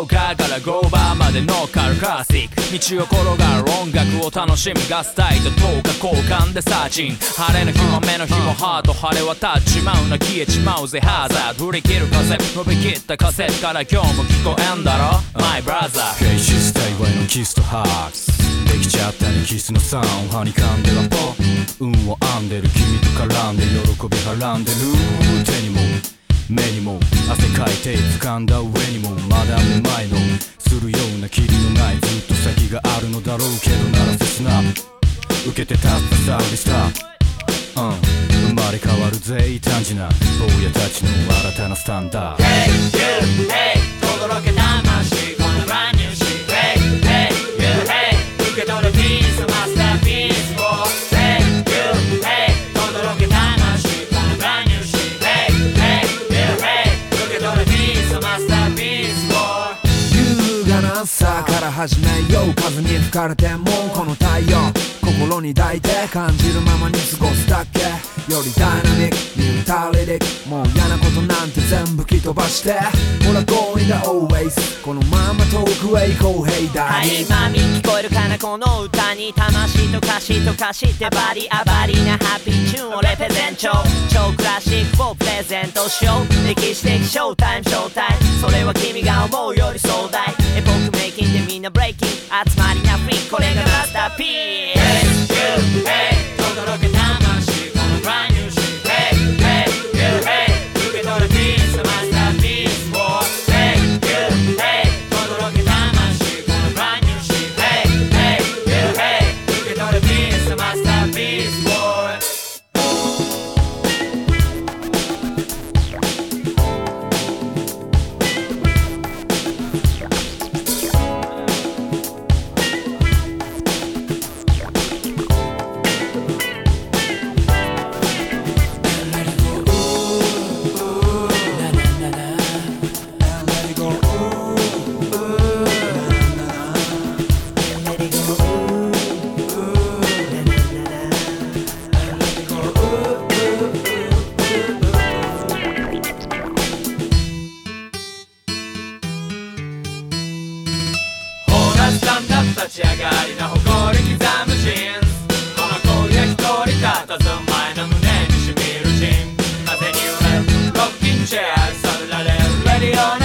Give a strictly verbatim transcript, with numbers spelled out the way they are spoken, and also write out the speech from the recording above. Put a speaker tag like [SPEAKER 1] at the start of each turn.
[SPEAKER 1] ーカーからゴーバーまでノーカルクラシック、道を転がる音楽を楽しみガスタイととおか交換でサーチン、晴れの日も雨の日もハート晴れ渡っちまうな消えちまうぜハザード、振り切る風伸びきったカセットから今日も聞こえんだろ My brother
[SPEAKER 2] フェイシス対話のキスとハークできちゃったねキスのサウンドはにかんではポッ運を編んでる君と絡んで喜びはらんでる手にも目にも汗かいて掴んだ上にもまだめまいのするようなキリのないずっと先があるのだろうけどなら切な受けて立ったサウリスター、うん、生まれ変わるぜ異端児な坊やたちの新たなスタンダード
[SPEAKER 1] Hey you hey 轟け魂この brand new shit Hey hey you hey 受け取るピースマスターピースを Hey you hey 轟け魂この brand new shit Hey hey you hey 受け取るピースマスターピースを
[SPEAKER 3] 優雅な朝から始めよう風に吹かれてもこの太陽心に抱いて感じるままに過ごすだけよりダイナミックに歌れでもう嫌なことなんて全部吹き飛ばしてほら going the always このまま遠くへ行こう Hey ダ
[SPEAKER 4] は
[SPEAKER 3] ディ
[SPEAKER 4] いマミ聞こえるかなこの歌に魂と歌詞と歌詞ってバリアバリなハッピーチューンをレペゼント超クラシックをプレゼントしよう歴史的ショータイムショータイムそれは君が思うより壮大エポックメイキンでみんなブレイキン集まりなフリーこれがマスターピース
[SPEAKER 1] Hey you hey 轟け魂この brand new shit Hey hey you hey 受け取るピースマスターピースを Hey you hey 轟け魂この brand new shit Hey hey you hey 受け取るピースマスターピースをスタンダップ立ち上がりな誇り刻むジーンズこの声で一人佇む前の胸にしみるジン風に揺れるロッキンチェア揺さぶられるレディオ